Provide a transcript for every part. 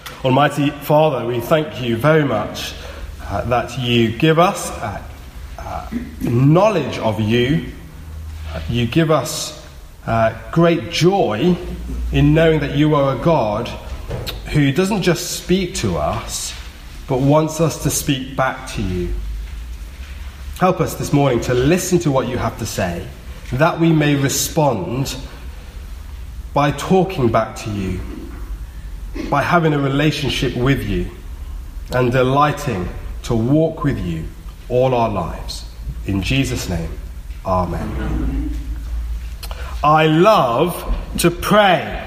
Almighty Father, we thank you very much that you give us knowledge of you. You give us great joy in knowing that you are a God who doesn't just speak to us, but wants us to speak back to you. Help us this morning to listen to what you have to say, that we may respond by talking back to you, by having a relationship with you, and delighting to walk with you all our lives. In Jesus' name, amen. I love to pray.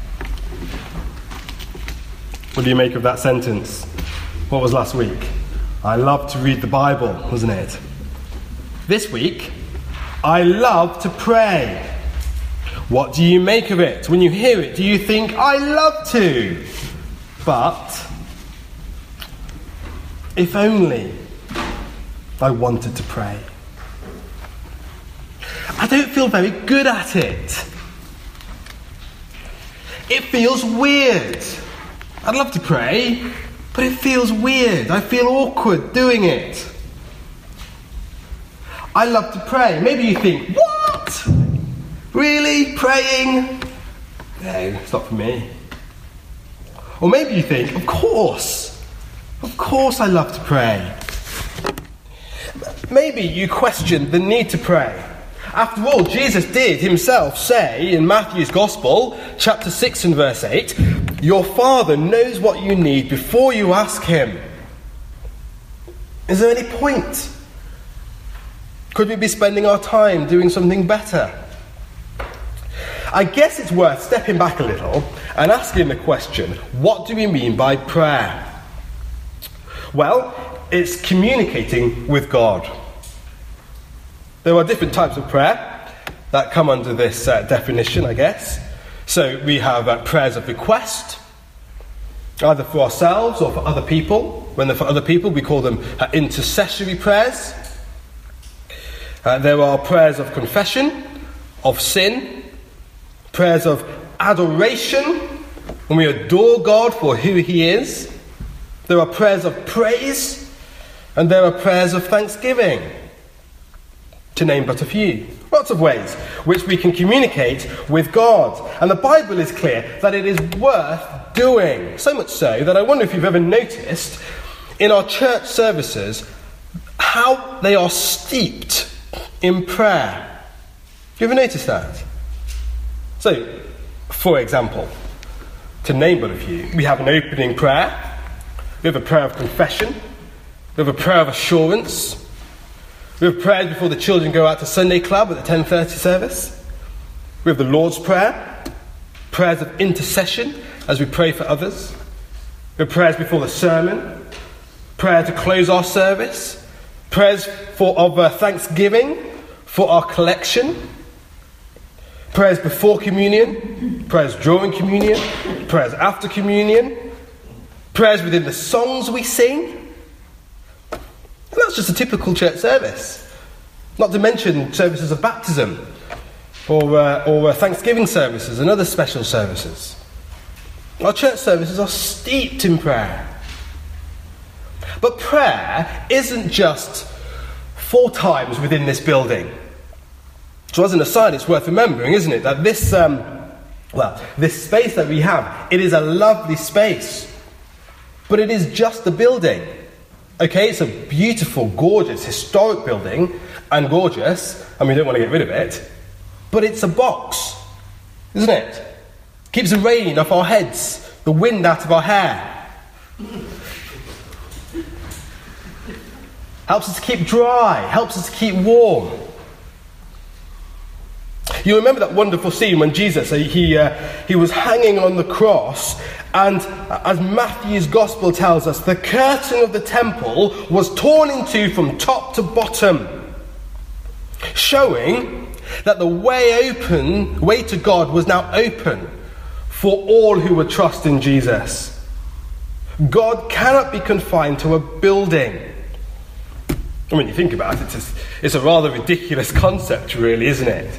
What do you make of that sentence? What was last week? I love to read the Bible, wasn't it? This week, I love to pray. What do you make of it? When you hear it, do you think, I love to? But if only I wanted to pray. I don't feel very good at it. It feels weird. I'd love to pray, but it feels weird. I feel awkward doing it. I love to pray. Maybe you think, what? Really? Praying? No, it's not for me. Or maybe you think, of course I love to pray. Maybe you question the need to pray. After all, Jesus did himself say in Matthew's Gospel, chapter 6 and verse 8, your Father knows what you need before you ask him. Is there any point? Could we be spending our time doing something better? I guess it's worth stepping back a little and asking the question, what do we mean by prayer? Well, it's communicating with God. There are different types of prayer that come under this definition, I guess. So we have prayers of request, either for ourselves or for other people. When they're for other people, we call them intercessory prayers. There are prayers of confession, of sin, prayers of adoration, when we adore God for who he is. There are prayers of praise, and there are prayers of thanksgiving, to name but a few. Lots of ways which we can communicate with God. And the Bible is clear that it is worth doing. So much so that I wonder if you've ever noticed in our church services how they are steeped in prayer. Have you ever noticed that? So, for example, to name but a few, we have an opening prayer, we have a prayer of confession, we have a prayer of assurance, we have prayers before the children go out to Sunday club at the 10:30 service, we have the Lord's Prayer, prayers of intercession as we pray for others, we have prayers before the sermon, prayer to close our service, prayers of thanksgiving for our collection, prayers before communion, prayers during communion, prayers after communion, prayers within the songs we sing. And that's just a typical church service. Not to mention services of baptism or Thanksgiving services and other special services. Our church services are steeped in prayer. But prayer isn't just 4 times within this building. So as an aside, it's worth remembering, isn't it, that this space that we have, it is a lovely space. But it is just a building. Okay, it's a beautiful, gorgeous, historic building, and gorgeous, and we don't want to get rid of it. But it's a box, isn't it? Keeps the rain off our heads, the wind out of our hair. Helps us to keep dry, helps us to keep warm. You remember that wonderful scene when Jesus, he was hanging on the cross, and as Matthew's Gospel tells us, the curtain of the temple was torn in two from top to bottom, showing that the way to God was now open for all who would trust in Jesus. God cannot be confined to a building. And when you think about it, it's a rather ridiculous concept, really, isn't it?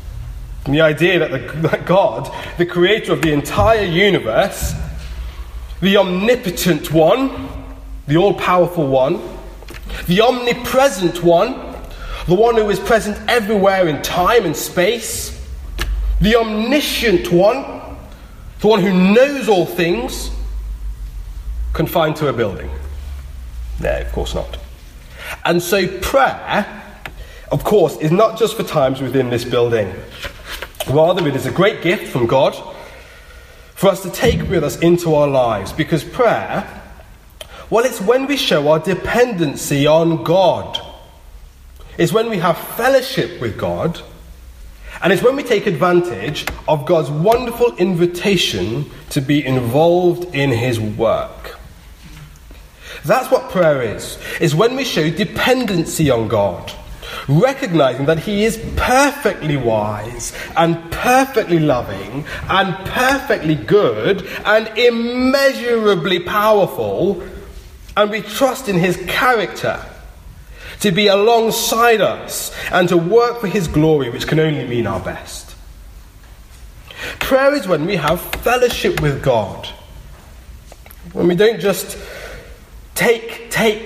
And the idea that God, the creator of the entire universe, the omnipotent one, the all-powerful one, the omnipresent one, the one who is present everywhere in time and space, the omniscient one, the one who knows all things, confined to a building? No, of course not. And so prayer, of course, is not just for times within this building. Rather, it is a great gift from God for us to take with us into our lives, because prayer, well, it's when we show our dependency on God. It's when we have fellowship with God, and it's when we take advantage of God's wonderful invitation to be involved in his work. That's what prayer is when we show dependency on God, recognizing that he is perfectly wise and perfectly loving and perfectly good and immeasurably powerful, and we trust in his character to be alongside us and to work for his glory, which can only mean our best. Prayer is when we have fellowship with God, when we don't just take,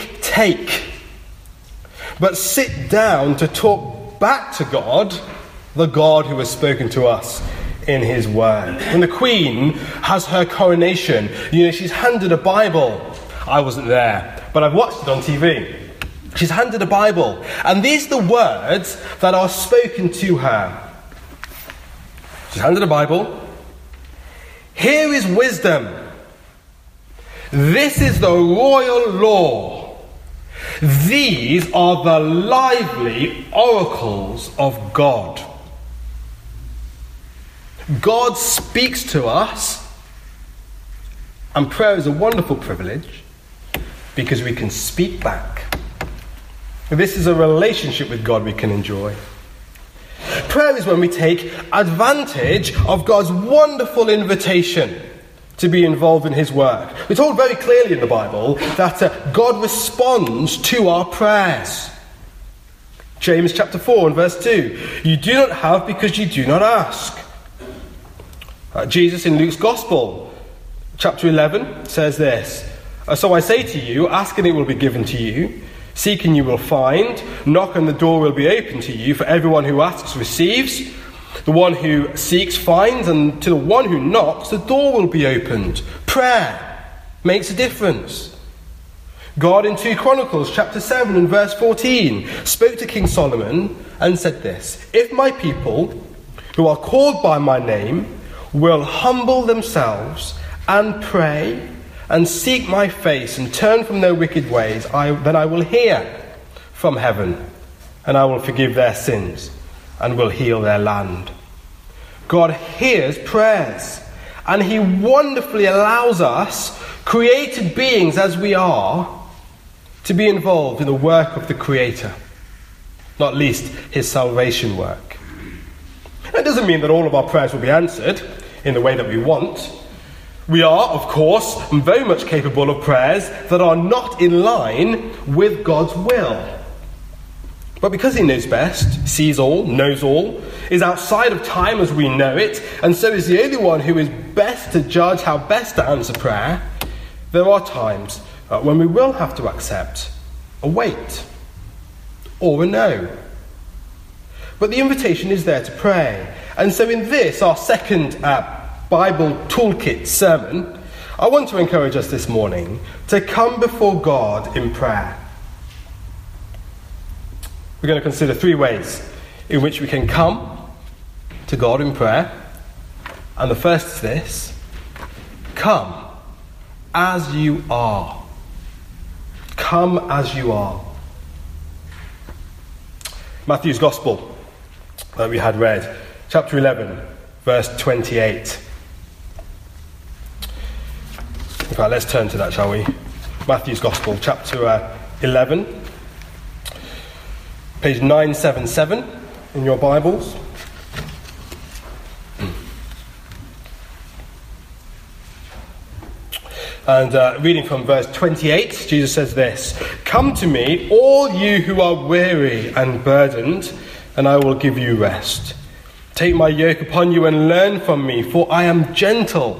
but sit down to talk back to God, the God who has spoken to us in his word. When the Queen has her coronation, she's handed a Bible. I wasn't there, but I've watched it on TV. She's handed a Bible, and these are the words that are spoken to her. She's handed a Bible. Here is wisdom. This is the royal law. These are the lively oracles of God. God speaks to us, and prayer is a wonderful privilege because we can speak back. This is a relationship with God we can enjoy. Prayer is when we take advantage of God's wonderful invitation to be involved in his work. We're told very clearly in the Bible that God responds to our prayers. James chapter 4 and verse 2. You do not have because you do not ask. Jesus in Luke's Gospel, chapter 11, says this. So I say to you, ask and it will be given to you. Seek and you will find. Knock and the door will be open to you. For everyone who asks receives. The one who seeks finds, and to the one who knocks, the door will be opened. Prayer makes a difference. God in 2 Chronicles chapter 7 and verse 14 spoke to King Solomon and said this: If my people who are called by my name will humble themselves and pray and seek my face and turn from their wicked ways, then I will hear from heaven and I will forgive their sins and will heal their land. God hears prayers, and he wonderfully allows us, created beings as we are, to be involved in the work of the Creator, not least his salvation work. That doesn't mean that all of our prayers will be answered in the way that we want. We are, of course, very much capable of prayers that are not in line with God's will. But because he knows best, sees all, knows all, is outside of time as we know it, and so is the only one who is best to judge how best to answer prayer, there are times when we will have to accept a wait or a no. But the invitation is there to pray. And so in this, our second Bible Toolkit sermon, I want to encourage us this morning to come before God in prayer. We're going to consider 3 ways in which we can come to God in prayer. And the first is this: come as you are. Come as you are. Matthew's Gospel that we had read, chapter 11, verse 28. In fact, let's turn to that, shall we? Matthew's Gospel, chapter 11. Page 977 in your Bibles. And reading from verse 28, Jesus says this: Come to me, all you who are weary and burdened, and I will give you rest. Take my yoke upon you and learn from me, for I am gentle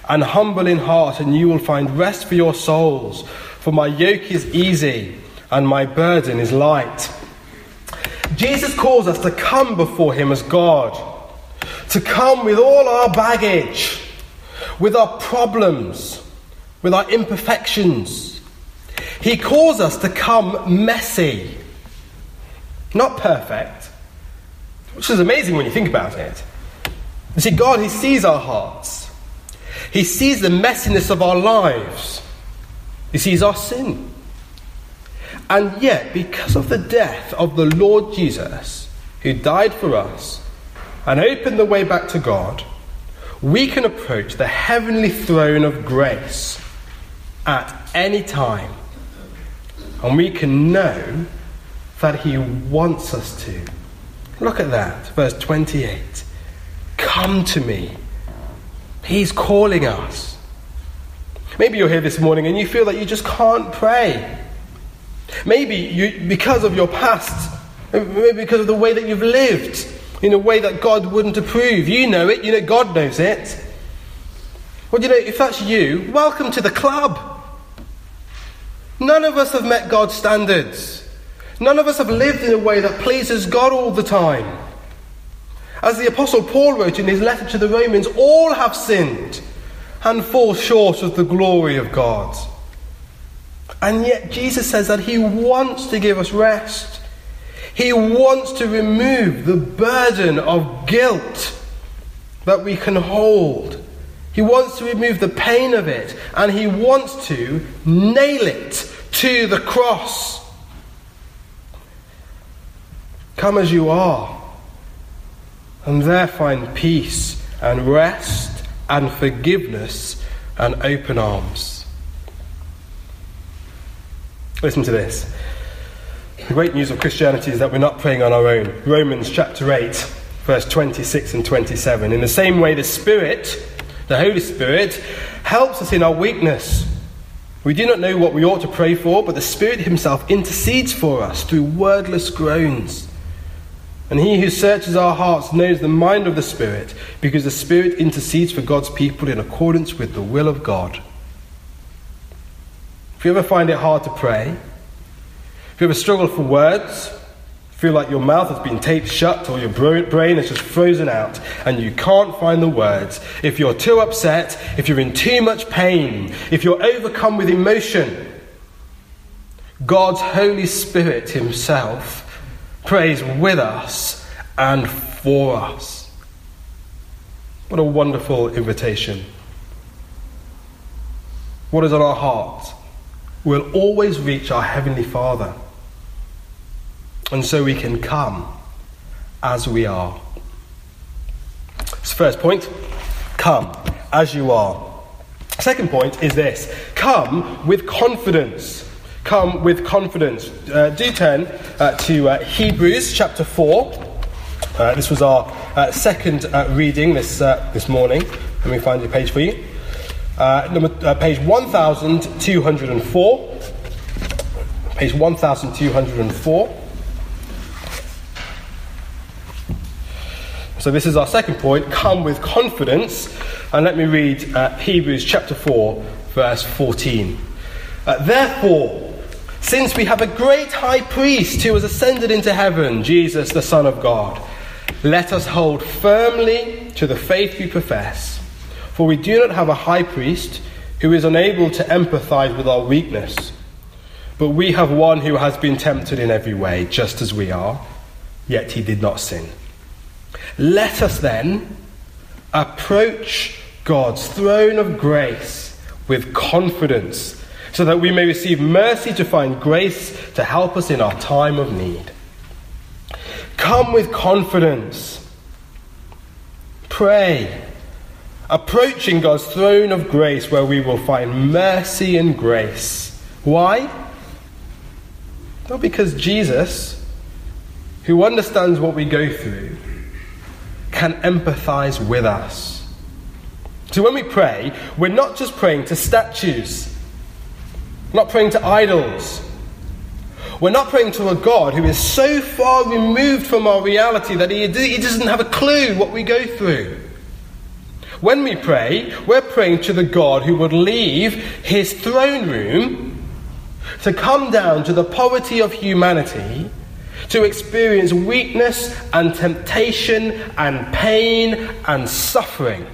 and humble in heart, and you will find rest for your souls. For my yoke is easy and my burden is light. Jesus calls us to come before him as God, to come with all our baggage, with our problems, with our imperfections. He calls us to come messy, not perfect, which is amazing when you think about it. You see, God, he sees our hearts. He sees the messiness of our lives. He sees our sin. And yet, because of the death of the Lord Jesus, who died for us and opened the way back to God, we can approach the heavenly throne of grace at any time. And we can know that he wants us to. Look at that, verse 28. Come to me. He's calling us. Maybe you're here this morning and you feel that you just can't pray. Maybe because of your past, maybe because of the way that you've lived, in a way that God wouldn't approve. You know it, you know God knows it. Well, you know, if that's you, welcome to the club. None of us have met God's standards. None of us have lived in a way that pleases God all the time. As the Apostle Paul wrote in his letter to the Romans, all have sinned and fall short of the glory of God. And yet Jesus says that he wants to give us rest. He wants to remove the burden of guilt that we can hold. He wants to remove the pain of it, and he wants to nail it to the cross. Come as you are, and there find peace and rest and forgiveness and open arms. Listen to this. The great news of Christianity is that we're not praying on our own. Romans chapter 8, verse 26 and 27. In the same way, the Spirit, the Holy Spirit, helps us in our weakness. We do not know what we ought to pray for, but the Spirit himself intercedes for us through wordless groans. And he who searches our hearts knows the mind of the Spirit, because the Spirit intercedes for God's people in accordance with the will of God. If you ever find it hard to pray, if you ever struggle for words, feel like your mouth has been taped shut or your brain is just frozen out and you can't find the words, if you're too upset, if you're in too much pain, if you're overcome with emotion, God's Holy Spirit himself prays with us and for us. What a wonderful invitation. What is on our heart will always reach our Heavenly Father. And so we can come as we are. That's the first point. Come as you are. Second point is this. Come with confidence. Come with confidence. Do turn to Hebrews chapter 4. This was our second reading this morning. Let me find your page for you. Page 1204. Page 1204. So this is our second point. Come with confidence. And let me read Hebrews chapter 4, verse 14. Therefore, since we have a great high priest who has ascended into heaven, Jesus, the Son of God, let us hold firmly to the faith we profess. For we do not have a high priest who is unable to empathize with our weakness, but we have one who has been tempted in every way, just as we are, yet he did not sin. Let us then approach God's throne of grace with confidence, so that we may receive mercy to find grace to help us in our time of need. Come with confidence. Pray. Approaching God's throne of grace where we will find mercy and grace. Why? Not because Jesus, who understands what we go through, can empathize with us. So when we pray, we're not just praying to statues. We're not praying to idols. We're not praying to a God who is so far removed from our reality that he doesn't have a clue what we go through. when we pray, we're praying to the God who would leave his throne room to come down to the poverty of humanity, to experience weakness and temptation and pain and suffering.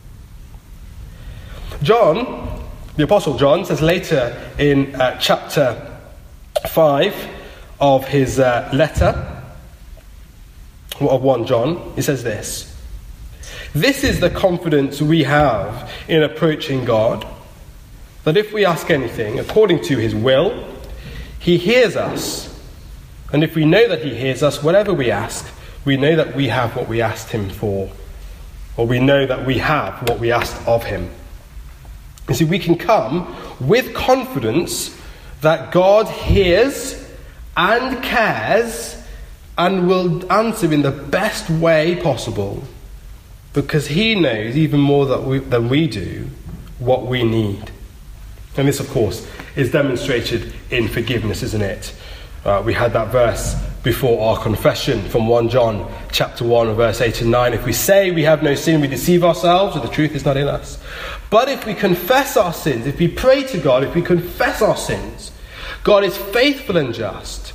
John, the Apostle John, says later in chapter 5 of his letter of 1 John, he says this: "This is the confidence we have in approaching God, that if we ask anything according to his will, he hears us. And if we know that he hears us, whatever we ask, we know that we have what we asked him for." Or we know that we have what we asked of him. You see, we can come with confidence that God hears and cares and will answer in the best way possible, because he knows even more than we do what we need. And this, of course, is demonstrated in forgiveness, isn't it? We had that verse before our confession from 1 John chapter 1, verse 8 and 9. "If we say we have no sin, we deceive ourselves, and the truth is not in us. But if we confess our sins," if we pray to God, if we confess our sins, God is faithful and just,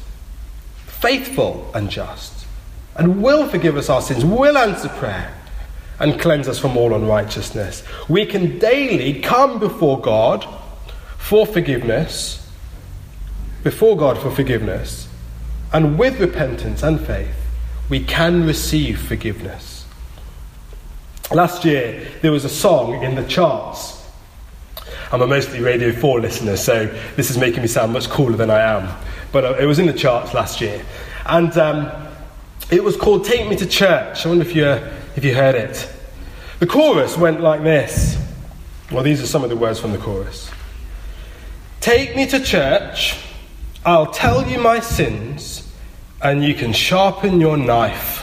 and will forgive us our sins, will answer prayer, and cleanse us from all unrighteousness. We can daily come before God for forgiveness, and with repentance and faith, we can receive forgiveness. Last year, there was a song in the charts. I'm a mostly Radio 4 listener, so this is making me sound much cooler than I am. But it was in the charts last year. And it was called "Take Me to Church." I wonder if you heard it. The chorus went like this. Well, these are some of the words from the chorus. "Take me to church, I'll tell you my sins, and you can sharpen your knife.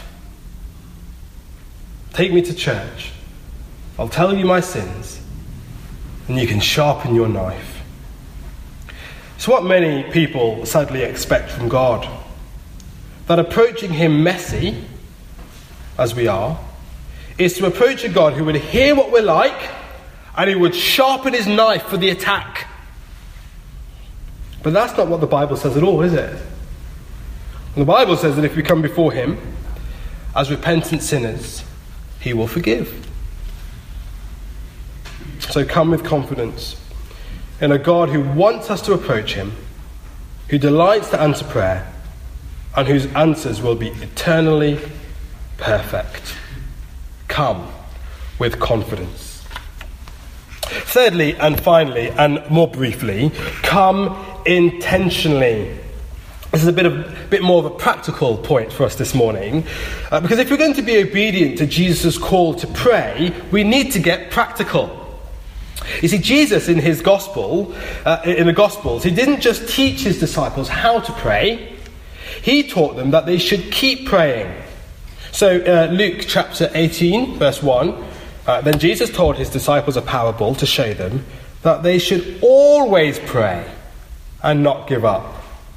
Take me to church, I'll tell you my sins, and you can sharpen your knife." It's what many people sadly expect from God. That approaching him messy, as we are, is to approach a God who would hear what we're like, and he would sharpen his knife for the attack. But that's not what the Bible says at all, is it? And the Bible says that if we come before him as repentant sinners, he will forgive. So come with confidence in a God who wants us to approach him, who delights to answer prayer, and whose answers will be eternally perfect. Come with confidence. Thirdly and finally, and more briefly, come intentionally. This is a bit more of a practical point for us this morning, because if we're going to be obedient to Jesus' call to pray, we need to get practical. You see, Jesus in his gospel, in the Gospels, he didn't just teach his disciples how to pray, he taught them that they should keep praying. So Luke chapter 18, verse 1, then Jesus told his disciples a parable to show them that they should always pray and not give up.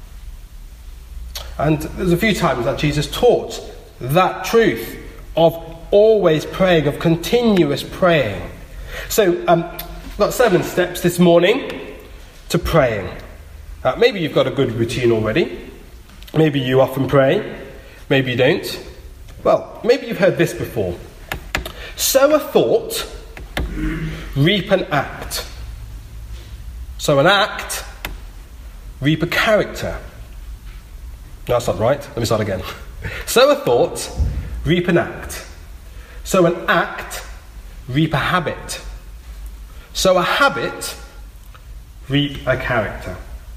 And there's a few times that Jesus taught that truth of always praying, of continuous praying. So we've got 7 steps this morning to praying. Maybe you've got a good routine already. Maybe you often pray. Maybe you don't. Well, maybe you've heard this before. Sow a thought, reap an act. Sow an act, reap a character. No, that's not right. Let me start again. Sow a thought, reap an act. Sow an act, reap a habit. Sow a habit, reap a character.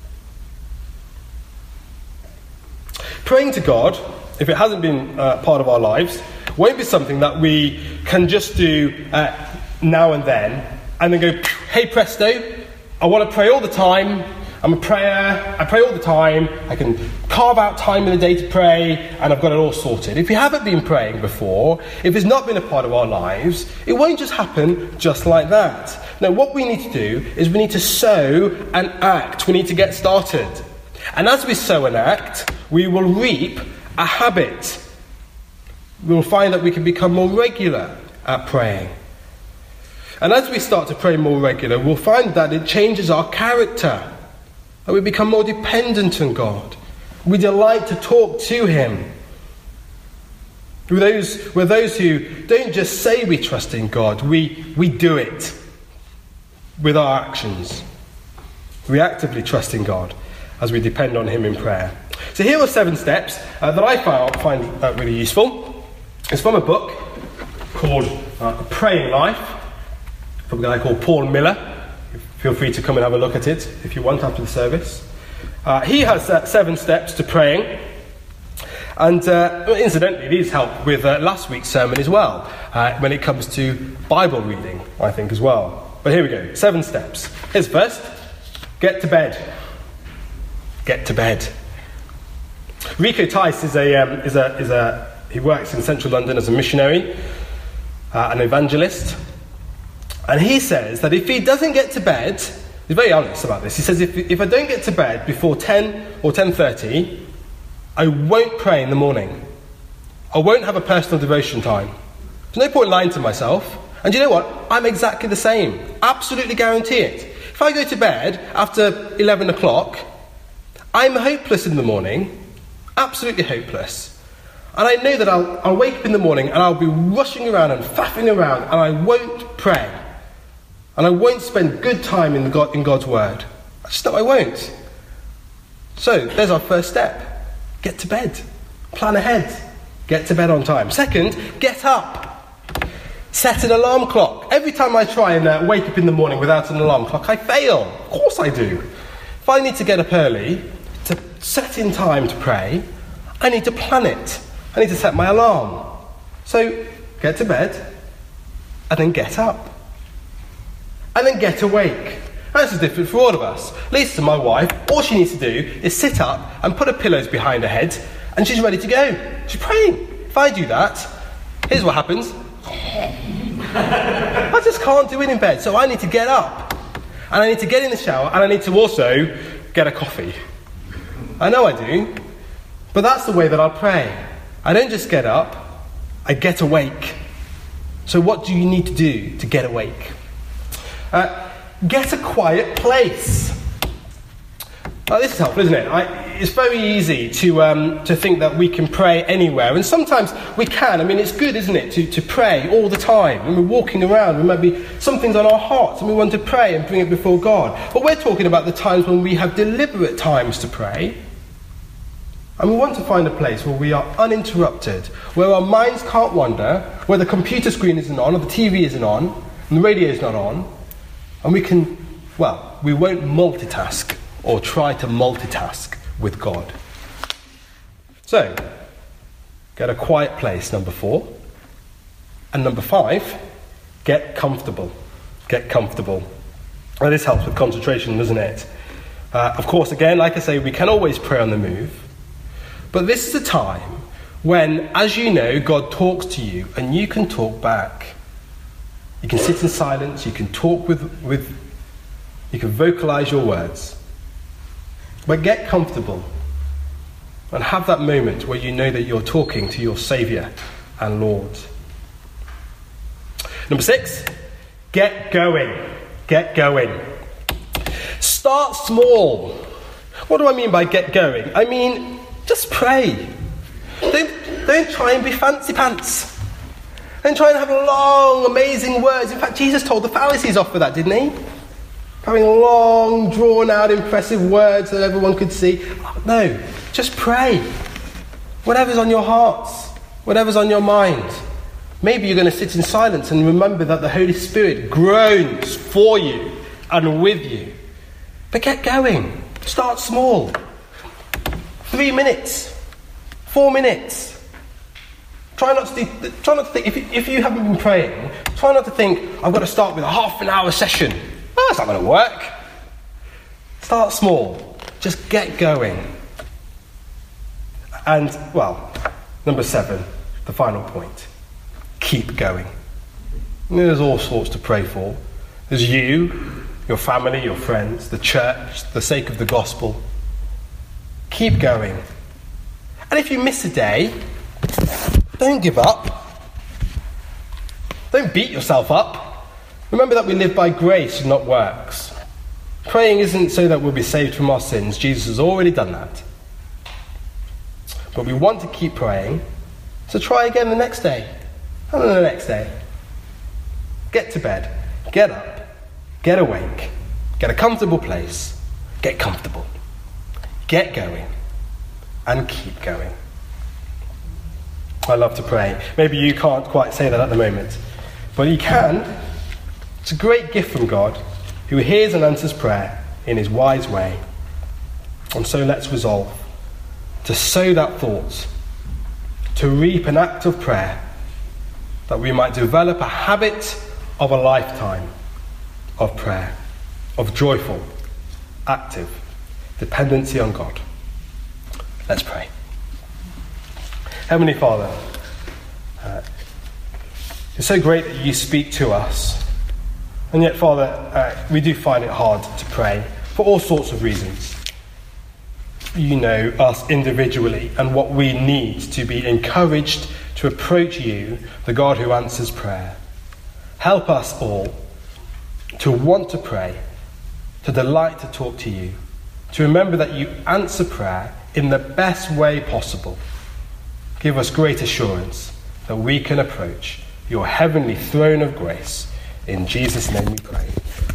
Praying to God, if it hasn't been part of our lives, won't be something that we can just do now and then go, hey presto, I want to pray all the time. I'm a prayer, I pray all the time, I can carve out time in the day to pray, and I've got it all sorted. If we haven't been praying before, if it's not been a part of our lives, it won't just happen just like that. No, what we need to do is we need to sow and act. We need to get started. And as we sow and act, we will reap a habit. We will find that we can become more regular at praying. And as we start to pray more regular, we'll find that it changes our character. And we become more dependent on God. We delight to talk to him. We're those who don't just say we trust in God, we do it with our actions. We actively trust in God as we depend on him in prayer. So here are 7 steps that I find really useful. It's from a book called A Praying Life, from a guy called Paul Miller. Feel free to come and have a look at it if you want after the service. He has 7 steps to praying. And incidentally, these help with last week's sermon as well, when it comes to Bible reading, I think, as well. But here we go, 7 steps. Here's first, get to bed. Get to bed. Rico Tice he works in central London as a missionary, an evangelist. And he says that if he doesn't get to bed, he's very honest about this. He says, if I don't get to bed before 10 or 10:30, I won't pray in the morning. I won't have a personal devotion time. There's no point lying to myself. And you know what? I'm exactly the same. Absolutely guarantee it. If I go to bed after 11 o'clock, I'm hopeless in the morning. Absolutely hopeless. And I know that I'll wake up in the morning and I'll be rushing around and faffing around and I won't pray. And I won't spend good time in God's word. I just know I won't. So, there's our first step. Get to bed. Plan ahead. Get to bed on time. Second, get up. Set an alarm clock. Every time I try and wake up in the morning without an alarm clock, I fail. Of course I do. If I need to get up early, to set in time to pray, I need to plan it. I need to set my alarm. So, get to bed, and then get up. And then get awake. This is different for all of us. Lisa, my wife, all she needs to do is sit up and put her pillows behind her head, and she's ready to go. She's praying. If I do that, here's what happens. I just can't do it in bed, so I need to get up. And I need to get in the shower, and I need to also get a coffee. I know I do, but that's the way that I'll pray. I don't just get up, I get awake. So what do you need to do to get awake? Get a quiet place. This is helpful, isn't it? It's very easy to think that we can pray anywhere, and sometimes we can. I mean, it's good, isn't it, to pray all the time. When we're walking around, there might be something's on our hearts, and we want to pray and bring it before God. But we're talking about the times when we have deliberate times to pray, and we want to find a place where we are uninterrupted, where our minds can't wander, where the computer screen isn't on, or the TV isn't on, and the radio is not on. And we won't multitask or try to multitask with God. So, get a quiet place, number 4. And number 5, get comfortable. Get comfortable. Now, this helps with concentration, doesn't it? Of course, again, like I say, we can always pray on the move. But this is a time when, as you know, God talks to you and you can talk back. You can sit in silence, you can talk you can vocalize your words. But get comfortable and have that moment where you know that you're talking to your Saviour and Lord. Number 6, get going. Get going. Start small. What do I mean by get going? I mean, just pray. Don't try and be fancy pants. And try and have long, amazing words. In fact, Jesus told the Pharisees off for that, didn't he? Having long, drawn-out, impressive words that everyone could see. No, just pray. Whatever's on your hearts, whatever's on your mind. Maybe you're going to sit in silence and remember that the Holy Spirit groans for you and with you. But get going. Start small. 3 minutes. 4 minutes. Try not to think, if you haven't been praying, try not to think, I've got to start with a half an hour session. Oh, that's not going to work. Start small. Just get going. And, number 7, the final point. Keep going. There's all sorts to pray for. There's you, your family, your friends, the church, the sake of the gospel. Keep going. And if you miss a day, don't give up. Don't beat yourself up. Remember that we live by grace, not works. Praying isn't so that we'll be saved from our sins. Jesus has already done that. But we want to keep praying, so try again the next day, and then the next day. Get to bed, get up, get awake, get a comfortable place, get comfortable, get going, and keep going. I love to pray. Maybe you can't quite say that at the moment, but you can. It's a great gift from God, who hears and answers prayer in his wise way. And so let's resolve to sow that thought, to reap an act of prayer, that we might develop a habit of a lifetime of prayer, of joyful, active dependency on God. Let's pray. Heavenly Father, it's so great that you speak to us. And yet, Father, we do find it hard to pray for all sorts of reasons. You know us individually and what we need to be encouraged to approach you, the God who answers prayer. Help us all to want to pray, to delight to talk to you, to remember that you answer prayer in the best way possible. Give us great assurance that we can approach your heavenly throne of grace. In Jesus' name we pray.